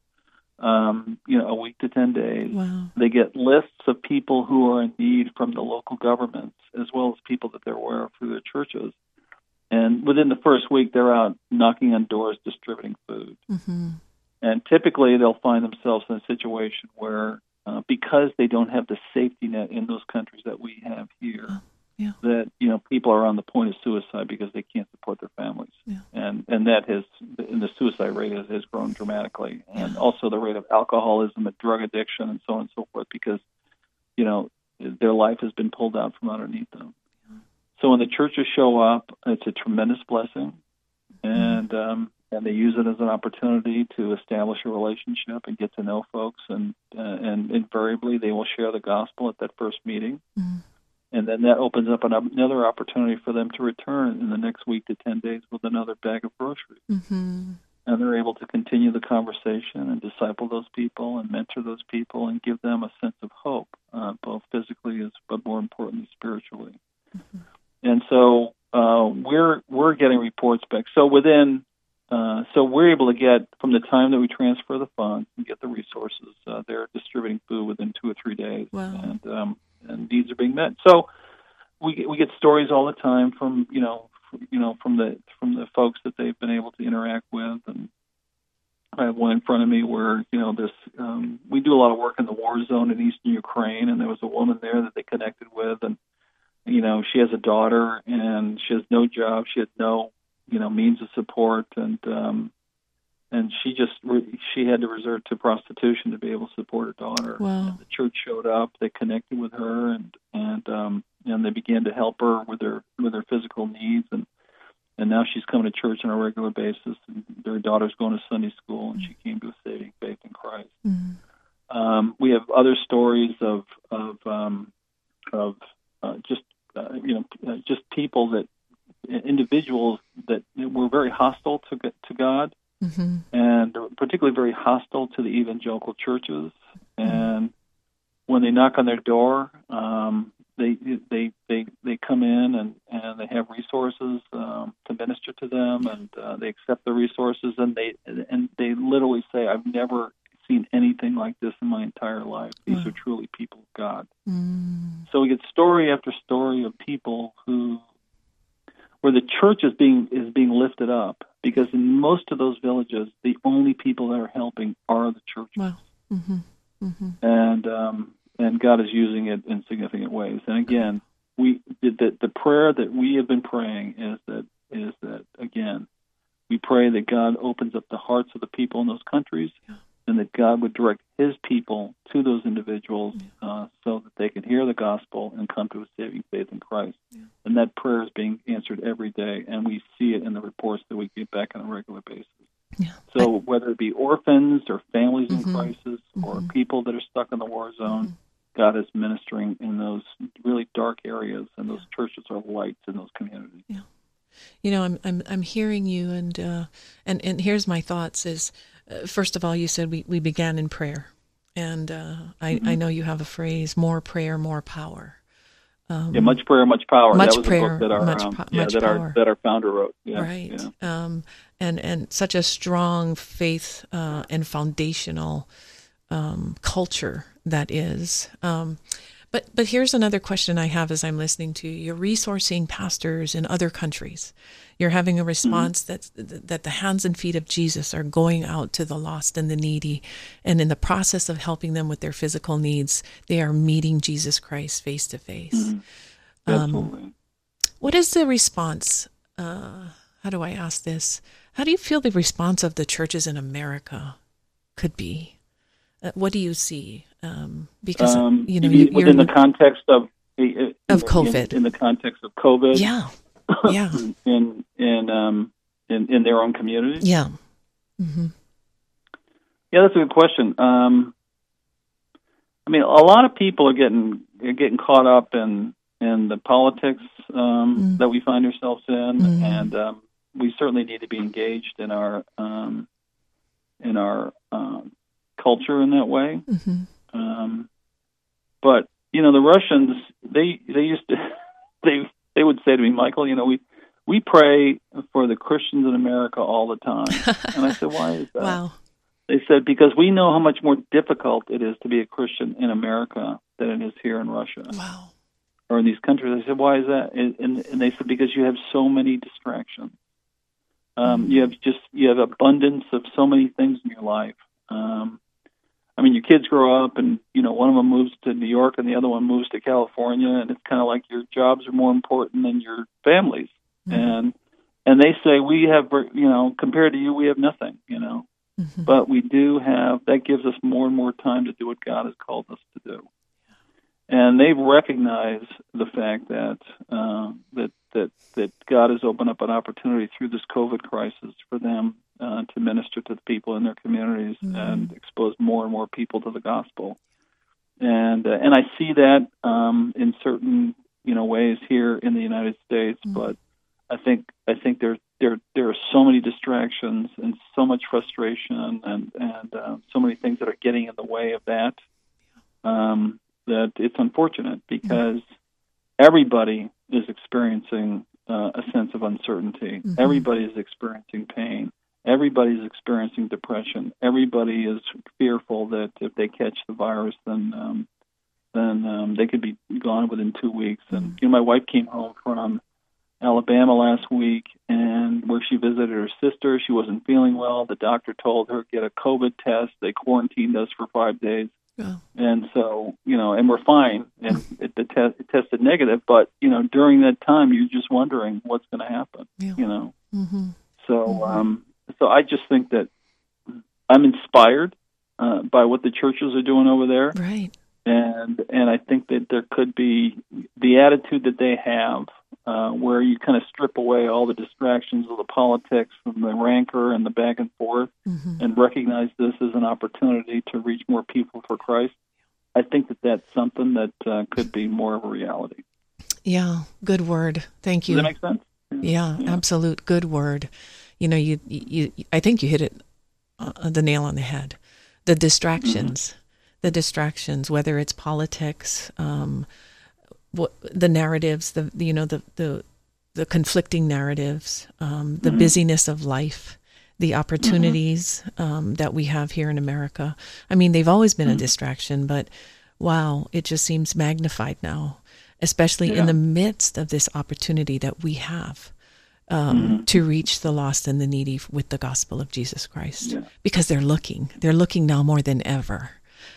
Speaker 3: a week to 10 days.
Speaker 2: Wow.
Speaker 3: They get lists of people who are in need from the local governments, as well as people that they're aware of through their churches. And within the first week, they're out knocking on doors, distributing food.
Speaker 2: Mm-hmm.
Speaker 3: And typically, they'll find themselves in a situation where, because they don't have the safety net in those countries that we have here, that people are on the point of suicide because they can't support their families.
Speaker 2: Yeah.
Speaker 3: And that the suicide rate has grown dramatically, and also the rate of alcoholism and drug addiction and so on and so forth, because their life has been pulled out from underneath them. So when the churches show up, it's a tremendous blessing, and they use it as an opportunity to establish a relationship and get to know folks, and invariably they will share the gospel at that first meeting, and then that opens up another opportunity for them to return in the next week to 10 days with another bag of groceries, and they're able to continue the conversation and disciple those people and mentor those people and give them a sense of hope, both physically but more importantly spiritually. And so we're getting reports back. So we're able to get, from the time that we transfer the funds and get the resources, they're distributing food within 2 or 3 days, and needs are being met. So we get stories all the time from from the folks that they've been able to interact with. And I have one in front of me where we do a lot of work in the war zone in eastern Ukraine, and there was a woman there that they connected with, and she has a daughter, and she has no job. She had no, means of support, and she had to resort to prostitution to be able to support her daughter.
Speaker 2: Wow.
Speaker 3: And the church showed up. They connected with her, and they began to help her with her physical needs, and now she's coming to church on a regular basis. And their daughter's going to Sunday school, and she came to a saving faith in Christ. We have other stories of just people that, individuals that were very hostile to God, and particularly very hostile to the evangelical churches. And when they knock on their door, they come in and they have resources to minister to them, and they accept the resources, and they literally say, "I've never seen anything like this in my entire life. These are truly people of God." So we get story after story of people where the church is being lifted up, because in most of those villages, the only people that are helping are the churches.
Speaker 2: Wow.
Speaker 3: And God is using it in significant ways. And again, the prayer that we have been praying is that again, we pray that God opens up the hearts of the people in those countries, and that God would direct His people to those individuals, so that they can hear the gospel and come to a saving faith in Christ. And that prayer is being answered every day, and we see it in the reports that we get back on a regular basis.
Speaker 2: Yeah.
Speaker 3: So whether it be orphans or families in crisis or people that are stuck in the war zone, God is ministering in those really dark areas, and those churches are lights in those communities.
Speaker 2: Yeah. You know, I'm hearing you, and here's my thoughts. Is first of all, you said we began in prayer, and I know you have a phrase: more prayer, more power.
Speaker 3: Much prayer, much power.
Speaker 2: Much
Speaker 3: that was
Speaker 2: prayer,
Speaker 3: a book that our
Speaker 2: much power.
Speaker 3: That our founder wrote. Yeah,
Speaker 2: right.
Speaker 3: Yeah.
Speaker 2: And such a strong faith and foundational culture that is. But here's another question I have as I'm listening to you. You're resourcing pastors in other countries. You're having a response that the hands and feet of Jesus are going out to the lost and the needy, and in the process of helping them with their physical needs, they are meeting Jesus Christ face to face.
Speaker 3: Absolutely.
Speaker 2: What is the response? How do I ask this? How do you feel the response of the churches in America could be? What do you see? Because
Speaker 3: within the context of
Speaker 2: COVID,
Speaker 3: in the context of COVID,
Speaker 2: yeah.
Speaker 3: in their own communities,
Speaker 2: yeah,
Speaker 3: yeah, that's a good question. I mean, a lot of people are getting caught up in the politics that we find ourselves in, and we certainly need to be engaged in our culture in that way. But the Russians, they used to they would say to me, Michael, we pray for the Christians in America all the time. And I said, why is that?
Speaker 2: Wow.
Speaker 3: They said, because we know how much more difficult it is to be a Christian in America than it is here in Russia.
Speaker 2: Wow.
Speaker 3: Or in these countries. I said, why is that? And they said, because you have so many distractions. You have abundance of so many things in your life. I mean, your kids grow up, and one of them moves to New York, and the other one moves to California, and it's kind of like your jobs are more important than your families. And they say, we have, compared to you, we have nothing, but we do have. That gives us more and more time to do what God has called us to do. And they've recognized the fact that that God has opened up an opportunity through this COVID crisis for them to minister to the people in their communities and expose more and more people to the gospel. And I see that in certain ways here in the United States, but I think there are so many distractions and so much frustration and so many things that are getting in the way of that. That it's unfortunate because everybody is experiencing a sense of uncertainty. Everybody is experiencing pain. Everybody is experiencing depression. Everybody is fearful that if they catch the virus, then they could be gone within 2 weeks. And my wife came home from Alabama last week, and where she visited her sister, she wasn't feeling well. The doctor told her get a COVID test. They quarantined us for 5 days. Oh. And so, and we're fine, and it tested negative, but, during that time, you're just wondering what's going to happen, So I just think that I'm inspired by what the churches are doing over there.
Speaker 2: Right.
Speaker 3: And I think that there could be the attitude that they have, where you kind of strip away all the distractions of the politics and the rancor and the back and forth, and recognize this as an opportunity to reach more people for Christ. I think that that's something that could be more of a reality.
Speaker 2: Yeah, good word. Thank you.
Speaker 3: Does that make sense?
Speaker 2: Yeah, absolute good word. You I think you hit it the nail on the head. The distractions. The distractions, whether it's politics, the narratives, the conflicting narratives, the busyness of life, the opportunities that we have here in America. I mean, they've always been a distraction, but wow, it just seems magnified now, especially in the midst of this opportunity that we have to reach the lost and the needy with the gospel of Jesus Christ, because they're looking now more than ever.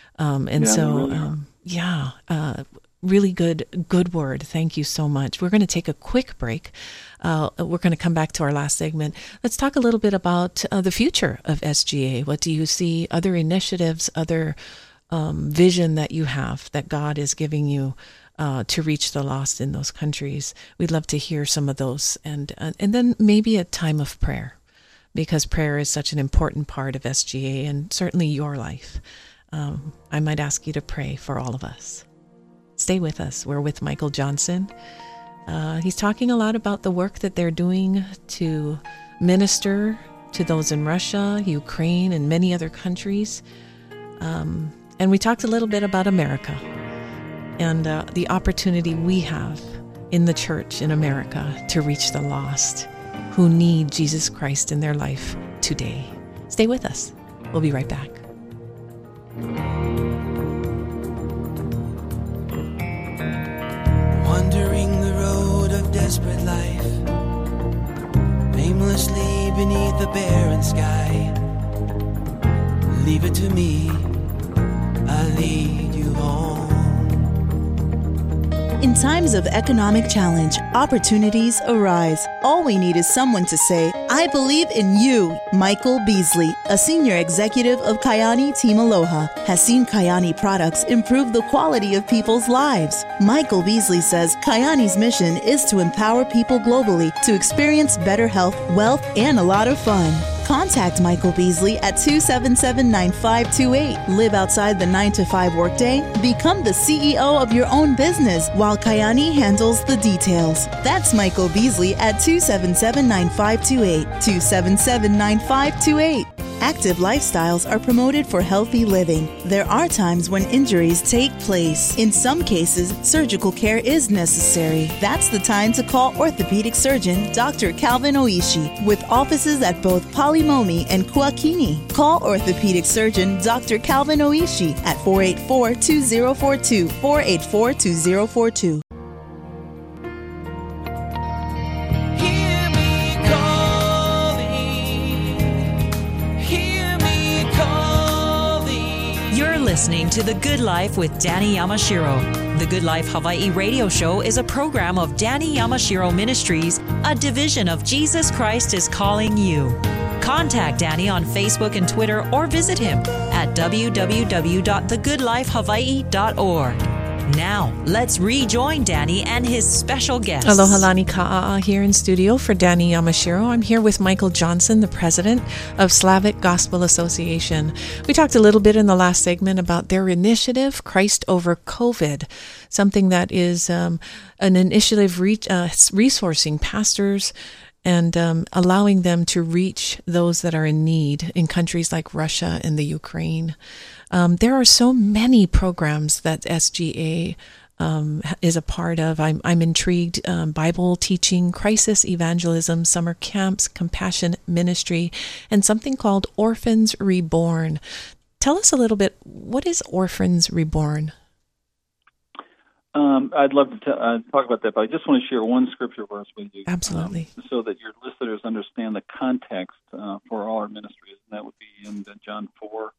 Speaker 2: Really good word. Thank you so much. We're going to take a quick break. We're going to come back to our last segment. Let's talk a little bit about the future of SGA. What do you see? Other initiatives, other vision that you have that God is giving you to reach the lost in those countries. We'd love to hear some of those, and then maybe a time of prayer because prayer is such an important part of SGA and certainly your life. I might ask you to pray for all of us. Stay with us. We're with Michael Johnson. He's talking a lot about the work that they're doing to minister to those in Russia, Ukraine, and many other countries. And we talked a little bit about America and the opportunity we have in the church in America to reach the lost who need Jesus Christ in their life today. Stay with us. We'll be right back.
Speaker 4: Wandering the road of desperate life, aimlessly beneath the barren sky. Leave it to me, I'll lead you home.
Speaker 11: In times of economic challenge, opportunities arise. All we need is someone to say, I believe in you. Michael Beasley, a senior executive of Kyani Team Aloha, has seen Kyani products improve the quality of people's lives. Michael Beasley says Kyani's mission is to empower people globally to experience better health, wealth, and a lot of fun. Contact Michael Beasley at 277-9528. Live outside the 9-to-5 workday. Become the CEO of your own business while Kyani handles the details. That's Michael Beasley at 277-9528. 277-9528. Active lifestyles are promoted for healthy living. There are times when injuries take place. In some cases, surgical care is necessary. That's the time to call orthopedic surgeon Dr. Calvin Oishi with offices at both Palimomi and Kuakini. Call orthopedic surgeon Dr. Calvin Oishi at 484-2042, 484-2042.
Speaker 1: Listening to The Good Life with Danny Yamashiro. The Good Life Hawaii radio show is a program of Danny Yamashiro Ministries, a division of Jesus Christ is Calling You. Contact Danny on Facebook and Twitter or visit him at www.thegoodlifehawaii.org. Now, let's rejoin Danny and his special guest.
Speaker 2: Aloha lani ka'a here in studio for Danny Yamashiro. I'm here with Michael Johnson, the president of Slavic Gospel Association. We talked a little bit in the last segment about their initiative, Christ Over COVID, something that is an initiative resourcing pastors and allowing them to reach those that are in need in countries like Russia and the Ukraine. There are so many programs that SGA is a part of. I'm intrigued. Bible teaching, crisis evangelism, summer camps, compassion ministry, and something called Orphans Reborn. Tell us a little bit, what is Orphans Reborn?
Speaker 3: I'd love to talk about that, but I just want to share one scripture verse with you.
Speaker 2: Absolutely.
Speaker 3: So that your listeners understand the context for all our ministries, and that would be in John 4,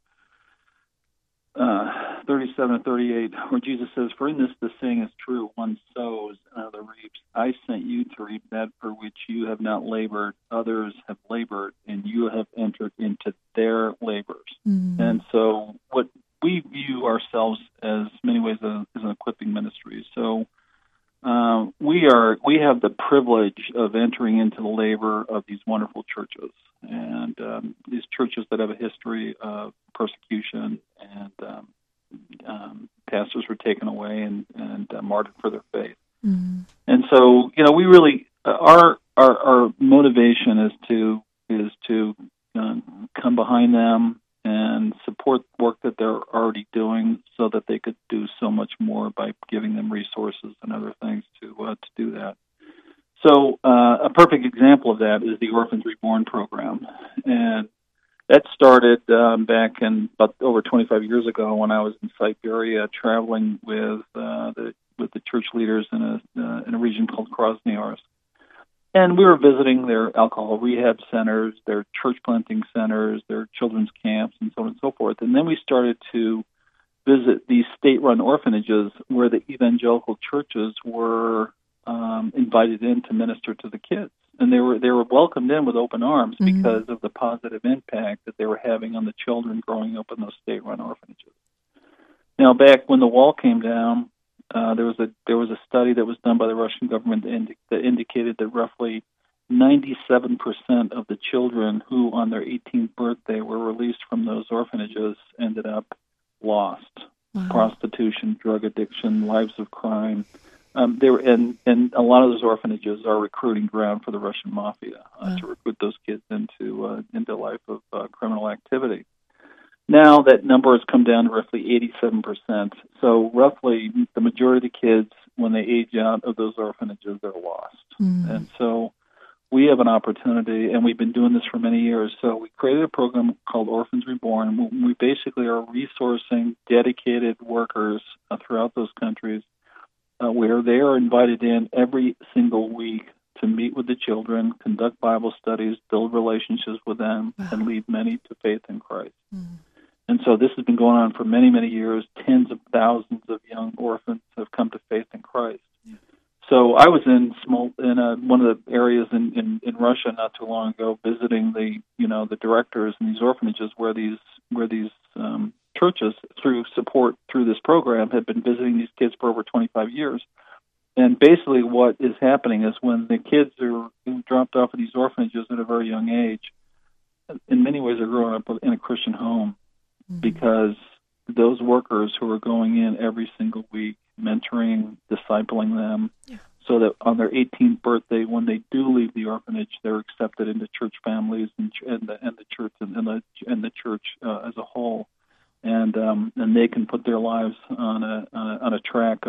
Speaker 3: 37 and 38, where Jesus says, "For in this the saying is true, one sows, another reaps. I sent you to reap that for which you have not labored. Others have labored, and you have entered into their labors." Mm-hmm. And so what we view ourselves as many ways as an equipping ministry. So we have the privilege of entering into the labor of these wonderful churches, and these churches that have a history of persecution, and pastors were taken away and martyred for their faith. Mm-hmm. And so, we really our motivation is to come behind them and support work that they're already doing, so that they could do so much more by giving them resources and other things to do that. So a perfect example of that is the Orphans Reborn program, and that started back in about over 25 years ago when I was in Siberia traveling with the church leaders in a region called Krasnoyarsk. And we were visiting their alcohol rehab centers, their church planting centers, their children's camps, and so on and so forth. And then we started to visit these state-run orphanages where the evangelical churches were invited in to minister to the kids. And they were welcomed in with open arms because of the positive impact that they were having on the children growing up in those state-run orphanages. Now, back when the wall came down, there was a study that was done by the Russian government that indicated that roughly 97% of the children who on their 18th birthday were released from those orphanages ended up lost. Wow. Prostitution, drug addiction, lives of crime. And a lot of those orphanages are recruiting ground for the Russian mafia to recruit those kids into life of criminal activity. Now that number has come down to roughly 87%. So roughly the majority of the kids, when they age out of those orphanages, they're lost. And so we have an opportunity, and we've been doing this for many years. So we created a program called Orphans Reborn. We basically are resourcing dedicated workers throughout those countries where they are invited in every single week to meet with the children, conduct Bible studies, build relationships with them, and lead many to faith in Christ. And so this has been going on for many, many years. Tens of thousands of young orphans have come to faith in Christ. So I was in one of the areas in Russia not too long ago, visiting the directors in these orphanages where these churches, through support through this program, have been visiting these kids for over 25 years. And basically, what is happening is when the kids are dropped off at these orphanages at a very young age, in many ways, they're growing up in a Christian home because those workers who are going in every single week, mentoring, discipling them, so that on their 18th birthday, when they do leave the orphanage, they're accepted into church families and the church and the church as a whole, and they can put their lives on a track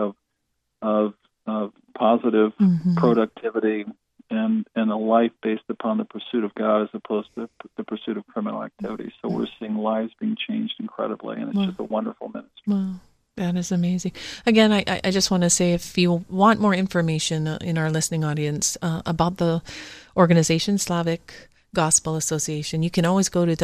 Speaker 3: of positive productivity and a life based upon the pursuit of God as opposed to the pursuit of criminal activity. So we're seeing lives being changed incredibly, and it's just a wonderful ministry.
Speaker 2: Wow. That is amazing. Again, I just want to say, if you want more information in our listening audience about the organization, Slavic Gospel Association, you can always go to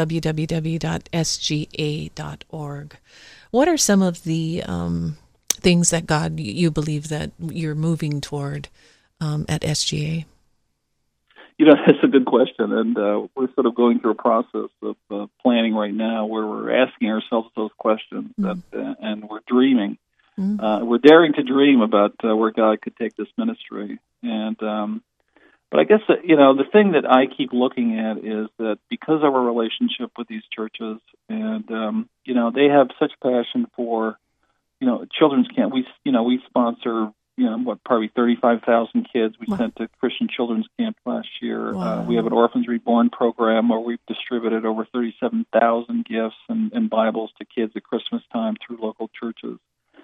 Speaker 2: www.sga.org. What are some of the things that God, you believe that you're moving toward at SGA?
Speaker 3: That's a good question, and we're sort of going through a process of planning right now where we're asking ourselves those questions, and we're dreaming. We're daring to dream about where God could take this ministry. And but I guess the thing that I keep looking at is that because of our relationship with these churches, and they have such passion for children's camp. We sponsor. Probably 35,000 kids we sent to Christian Children's Camp last year. Wow. We have an Orphans Reborn program where we've distributed over 37,000 gifts and Bibles to kids at Christmas time through local churches.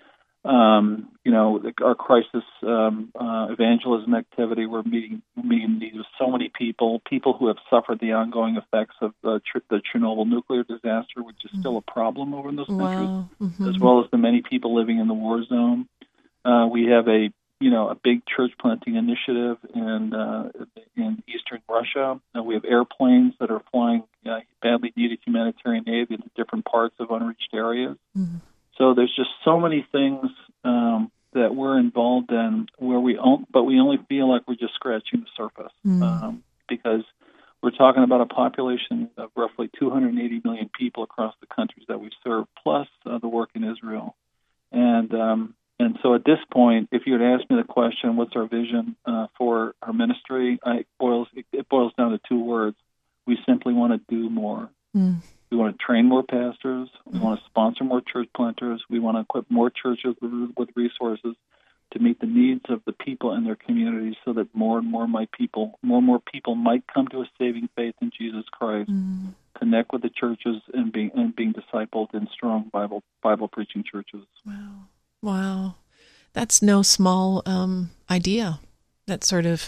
Speaker 3: Our crisis evangelism activity, we're meeting needs with so many people who have suffered the ongoing effects of the Chernobyl nuclear disaster, which is still a problem over in those countries, as well as the many people living in the war zone. We have a big church planting initiative in eastern Russia. We have airplanes that are flying badly needed humanitarian aid into different parts of unreached areas. So there's just so many things that we're involved in but we only feel like we're just scratching the surface because we're talking about a population of roughly 280 million people across the countries that we serve, plus the work in Israel. And so at this point, if you had asked me the question, what's our vision for our ministry, it boils down to two words. We simply want to do more. We want to train more pastors. We want to sponsor more church planters. We want to equip more churches with resources to meet the needs of the people in their communities so that more and more people might come to a saving faith in Jesus Christ, connect with the churches, and being discipled in strong Bible preaching churches.
Speaker 2: Wow. That's no small idea. That sort of,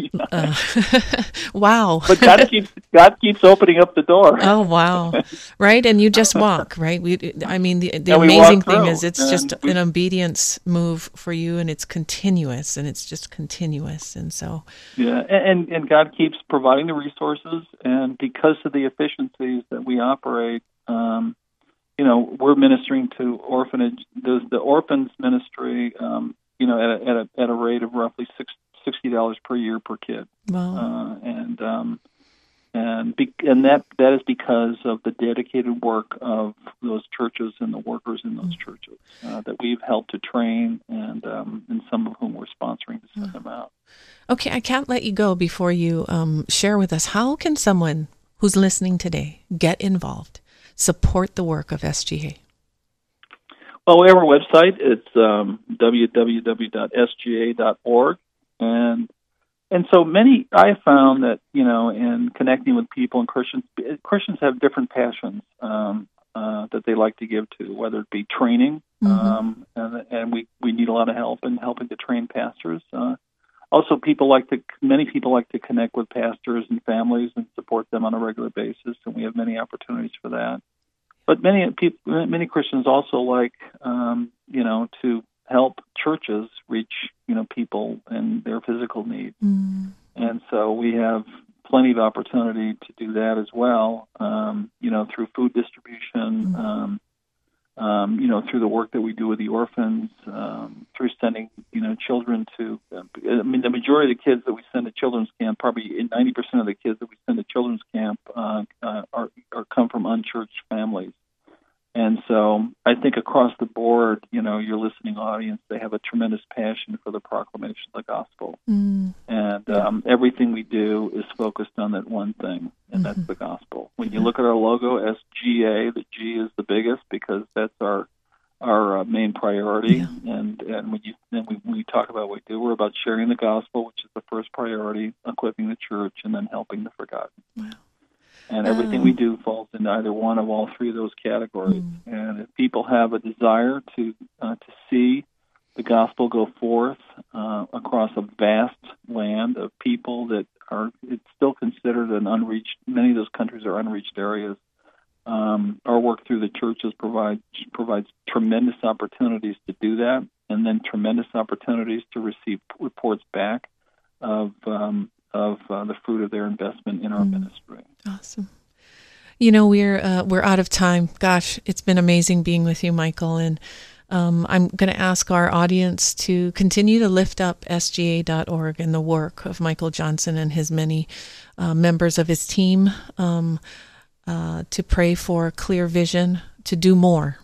Speaker 2: wow.
Speaker 3: But God keeps opening up the door.
Speaker 2: Oh, wow. Right? And you just walk, right? The amazing thing is it's just an obedience move for you, and it's continuous, and it's just continuous. And so.
Speaker 3: Yeah, and God keeps providing the resources, and because of the efficiencies that we operate, we're ministering to orphanage. The orphans ministry, at a rate of roughly $60 per year per kid.
Speaker 2: Wow.
Speaker 3: and that is because of the dedicated work of those churches and the workers in those churches that we've helped to train, and some of whom we're sponsoring to send them out.
Speaker 2: Okay, I can't let you go before you share with us, how can someone who's listening today get involved, support the work of SGA?
Speaker 3: Well, we have our website. It's www.sga.org, and so I have found that, in connecting with people and Christians have different passions that they like to give to, whether it be training, and we need a lot of help in helping to train pastors. Also, many people like to connect with pastors and families and support them on a regular basis, and we have many opportunities for that. But many Christians also like, to help churches reach, people and their physical needs. And so we have plenty of opportunity to do that as well, through food distribution, through the work that we do with the orphans, through sending, children to, the majority of the kids that we send to children's camp, probably 90% of the kids that we send to children's camp come from unchurched families. And so I think across the board, your listening audience, they have a tremendous passion for the proclamation of the gospel. And everything we do is focused on that one thing, and that's the gospel. When you look at our logo, SGA, the G is the biggest because that's our main priority. And when we talk about what we do, we're about sharing the gospel, which is the first priority, equipping the church, and then helping the forgotten. Wow. And everything we do falls in either one of all three of those categories. And if people have a desire to see the gospel go forth across a vast land of people that it's still considered an unreached, many of those countries are unreached areas. Our work through the churches provides tremendous opportunities to do that, and then tremendous opportunities to receive reports back of the fruit of their investment in our ministry.
Speaker 2: Awesome. We're out of time. Gosh, it's been amazing being with you, Michael. And I'm going to ask our audience to continue to lift up SGA.org and the work of Michael Johnson and his many members of his team, to pray for clear vision, to do more.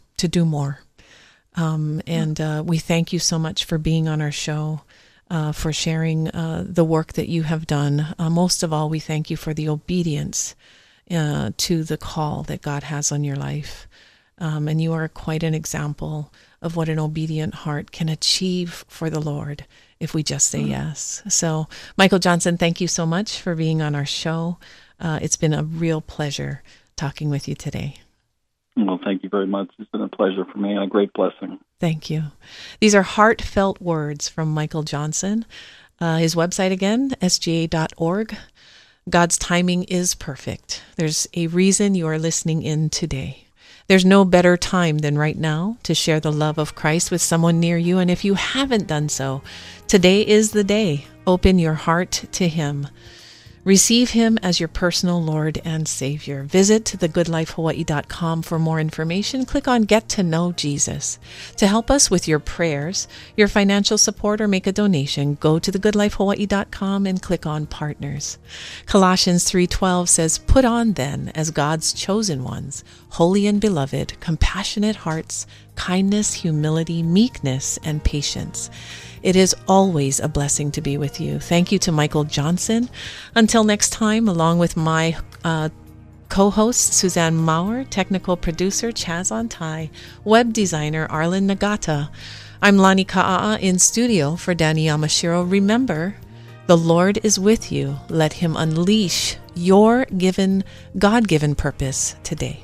Speaker 2: And we thank you so much for being on our show. For sharing the work that you have done. Most of all, we thank you for the obedience to the call that God has on your life. And you are quite an example of what an obedient heart can achieve for the Lord if we just say yes. So, Michael Johnson, thank you so much for being on our show. It's been a real pleasure talking with you today.
Speaker 3: Well, thank you very much. It's been a pleasure for me and a great blessing.
Speaker 2: Thank you. These are heartfelt words from Michael Johnson. His website again, sga.org. God's timing is perfect. There's a reason you are listening in today. There's no better time than right now to share the love of Christ with someone near you. And if you haven't done so, today is the day. Open your heart to Him. Receive Him as your personal Lord and Savior. Visit thegoodlifehawaii.com for more information. Click on Get to Know Jesus. To help us with your prayers, your financial support, or make a donation, go to thegoodlifehawaii.com and click on Partners. Colossians 3:12 says, "Put on then, as God's chosen ones, holy and beloved, compassionate hearts, kindness, humility, meekness, and patience." It is always a blessing to be with you. Thank you to Michael Johnson. Until next time, along with my co-host Suzanne Maurer, technical producer Chaz Ontai, web designer Arlen Nagata, I'm Lani Ka'a'a in studio for Danny Yamashiro. Remember, the Lord is with you. Let Him unleash your God-given purpose today.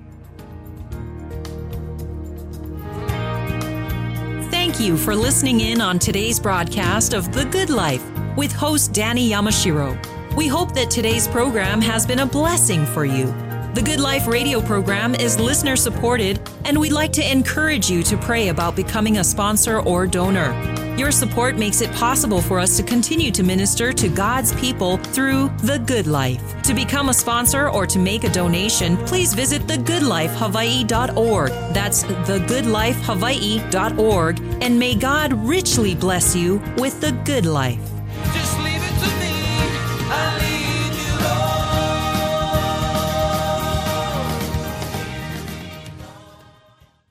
Speaker 10: Thank you for listening in on today's broadcast of The Good Life with host Danny Yamashiro. We hope that today's program has been a blessing for you. The Good Life radio program is listener supported, and we'd like to encourage you to pray about becoming a sponsor or donor. Your support makes it possible for us to continue to minister to God's people through The Good Life. To become a sponsor or to make a donation, please visit thegoodlifehawaii.org. That's thegoodlifehawaii.org. And may God richly bless you with the good life.